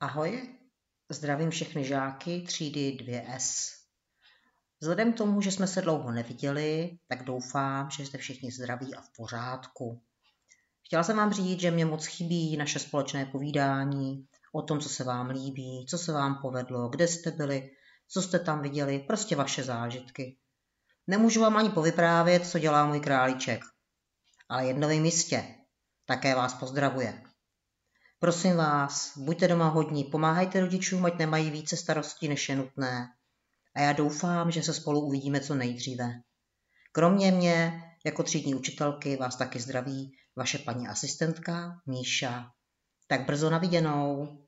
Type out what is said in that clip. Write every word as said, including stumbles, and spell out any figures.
Ahoj, zdravím všechny žáky třídy dvě S. Vzhledem k tomu, že jsme se dlouho neviděli, tak doufám, že jste všichni zdraví a v pořádku. Chtěla jsem vám říct, že mě moc chybí naše společné povídání o tom, co se vám líbí, co se vám povedlo, kde jste byli, co jste tam viděli, prostě vaše zážitky. Nemůžu vám ani povyprávět, co dělá můj králíček, ale jedno vím jistě, také vás pozdravuje. Prosím vás, buďte doma hodní, pomáhajte rodičům, ať nemají více starostí, než je nutné. A já doufám, že se spolu uvidíme co nejdříve. Kromě mě, jako třídní učitelky, vás taky zdraví vaše paní asistentka Míša. Tak brzo na viděnou.